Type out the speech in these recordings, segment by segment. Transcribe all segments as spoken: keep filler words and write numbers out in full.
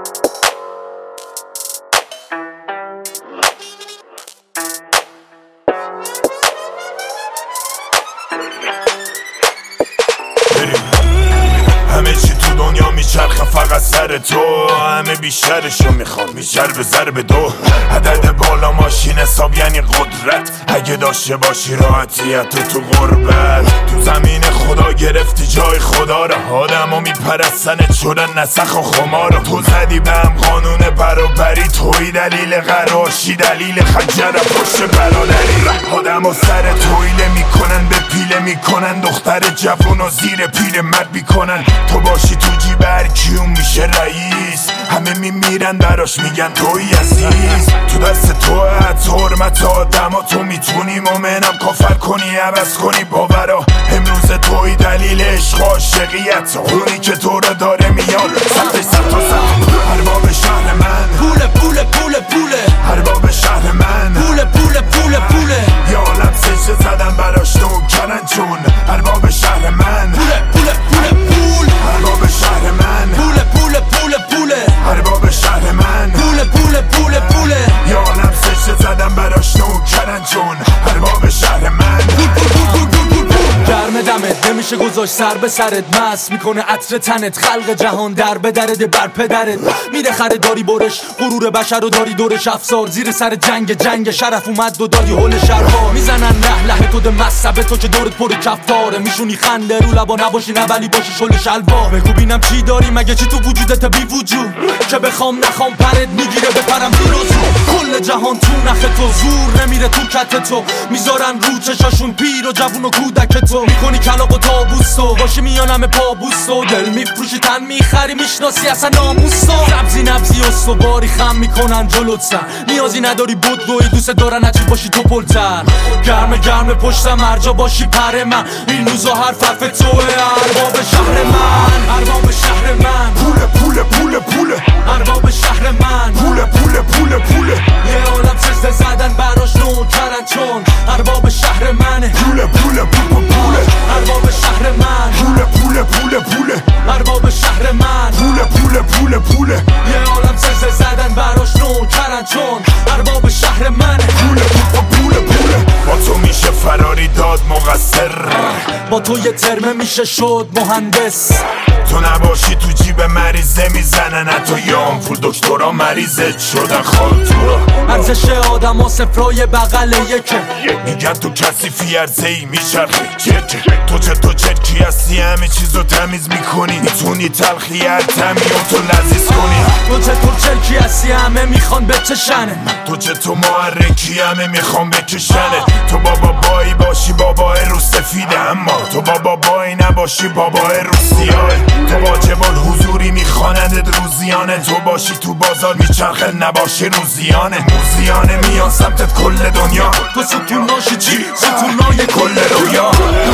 همه چی تو دنیا میچرخه فقط سر تو، همه بیشترشو میخوام بیشتر به ضرب دو. عدد بالا ماشین حساب یعنی قدرت، اگه داشته باشی راحتیت تو تو غربت. تو زمین خدا گرفتی جای خدا را، آدمو میپرستنت شدن نسخ و خمارا. تو زدی به هم قانون برابری، توی دلیل قراشی دلیل خنجر پشت برادری. آدمو سر تویله میکنن به پیله میکنن، دختر جوون و زیر پیر مرد میکنن. تو باشی تو جیب هر کیون میشه رئیس، همه میمیرن براش میگن توی عزیز. تو دست تو حتی حرمت آدم ها، تو میتونی مومنم کافر کنی عوض کنی باورا. امروز توی دلیل عشق و عاشقیت، اونی که تو رو داره میاد سطح سطح تا سطح. ارباب شهر من پول پول پول پوله، ارباب شهر من پول پول پول پوله. یا عالم سجده زدن براش نوکرن چون ارباب شهر من پول پول پول پول، ارباب شهر من پول پول پول پوله، ارباب شهر من پول پول پول پوله. یا عالم سجده زدن براش نوکرن چون ارباب شهر من. گرم دمت نمیشه گذاشت سر به سرت، مست میکنه عطر تنت، خلق جهان در به درد بر پدرت. میره خریداری برش، غرور بشر رو داری دورش افسار، زیر سر جنگ جنگ شرف اومد و دادی هول شرها. میزنن ره له تو ده مصبه تو که دورت پر کفتاره، میشونی خنده رو لبا نباشی نه ولی باشی شل شلوار. بگو بینم چی داری مگه چی تو وجودت بی وجود، که بخوام نخوام پرت میگیره بپرم زیر و زور. کل جهان تو نخ تو، زور نمیره تو کت تو، میذارن رو چشاشون پیر و جوون و کودک تو. میکنی کلاق و تابوستو باشی میانم پابوستو، دل میفروشی تن میخری میشناسی اصلا ناموستو. سبزی نبزی استواری خم میکنن جلوت سر، نیازی نداری بود دوی دوست دارن اچی باشی تو پلتر. گرم گرم پشتم هرجا باشی پر من، این روزا هر فرف توه. ارباب شهر من ارباب شهر من پول پول پول پول ارباب شهر من پول پول پول پول. یه عالم سجده زدن براش نوکرن چون ارباب شهر منه. پول پول پول پول ارباب شهر من پول پول پول پول ارباب شهر من پول پول پول پول. یه عالم سجده زدن براش نوکرن چون ارباب شهر منه. پول پول پول پول. با تو میشه فراری داد مقصر، با تو یه ترمه میشه شد مهندس. تو نباشی تو جیب مریضه میزنن حتی یه آمپول دکترا مریضت شدن خال تو را. ارزش آدم ها صفرای بغل یکه، میگن تو کسی ارزه ای میچرخی چرکه. تو چه تو چرکی هستی همه چیزو تمیز میکنی، میتونی تلخی هر تمی تو لذیذ کنی. تو چه تو چرکی هستی همه میخوان بچشنه، تو چه تو محرکی همه میخوان بکشنه. تو بابا بایی باشی بابا رو سفیده، اما تو بابا بایی نباشی بابا رو سیاه. تو واجبال حضوری میخواندت روزیانه، تو باشی تو بازار میچرخه نباشی روزیانه. موزیانه میان سمتت کل دنیا، تو ستوناشی چی؟ ستونای کل رویا.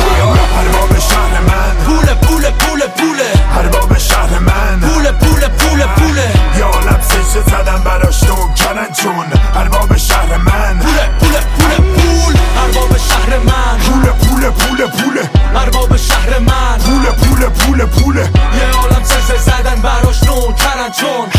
ارباب شهر من پول پول پول پوله، ارباب شهر من پول پول پول پوله. یا عالم سجده زدن براش نوکرن چون ارباب شهر من. پول پول پول پول ارباب شهر من پول پول پول پول ارباب شهر من پول پول پول پول. یه عالم سجده زدن براش نوکرن چون